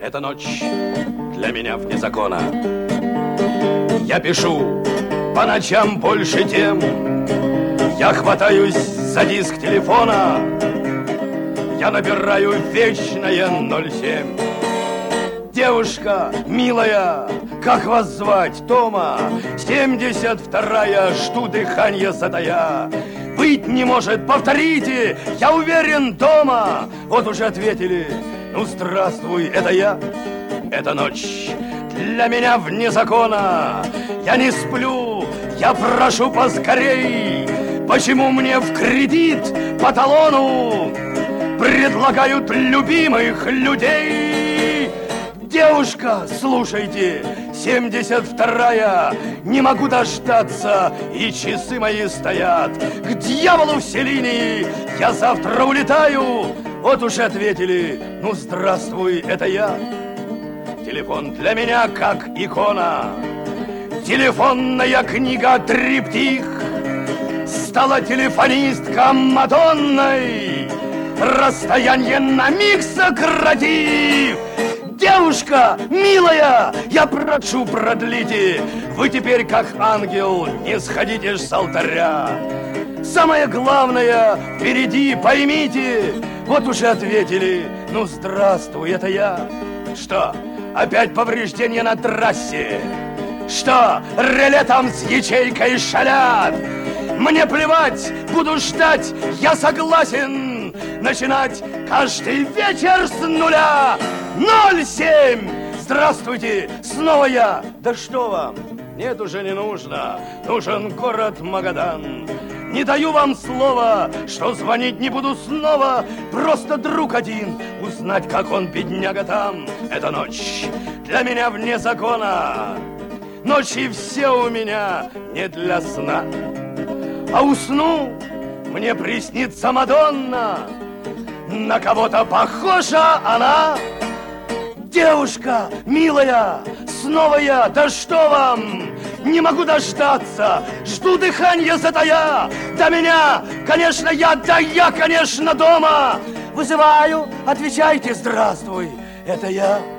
Эта ночь для меня вне закона. Я пишу по ночам больше тем. Я хватаюсь за диск телефона. Я набираю вечное 07. Девушка, милая, как вас звать? Тома. 72-я, жду дыхания затая. Быть не может, повторите, я уверен, дома. Вот уже ответили, ну здравствуй, это я. Эта ночь для меня вне закона. Я не сплю, я прошу поскорей. Почему мне в кредит по талону предлагают любимых людей? Девушка, слушайте, 72-я, не могу дождаться, и часы мои стоят. К дьяволу все линии, я завтра улетаю. Вот уже ответили, ну здравствуй, это я. Телефон для меня как икона. Телефонная книга триптих. Стала телефонистка Мадонной, расстояние на миг сократив. Девушка, милая, я прошу, продлите. Вы теперь, как ангел, не сходите с алтаря. Самое главное впереди, поймите. Вот уже ответили, ну здравствуй, это я. Что, опять повреждения на трассе? Что, реле там с ячейкой шалят? Мне плевать, буду ждать, я согласен начинать каждый вечер с нуля. 07! Здравствуйте, снова я. Да что вам? Нет, уже не нужно. Нужен город Магадан. Не даю вам слова, что звонить не буду снова. Просто друг один, узнать, как он, бедняга, там. Эта ночь для меня вне закона. Ночи все у меня не для сна. А усну, мне приснится Мадонна. На кого-то похожа она. Девушка, милая, снова я, да что вам? Не могу дождаться, жду дыхания затая. До меня, конечно, я, да я, конечно, дома. Вызываю, отвечайте, здравствуй, это я.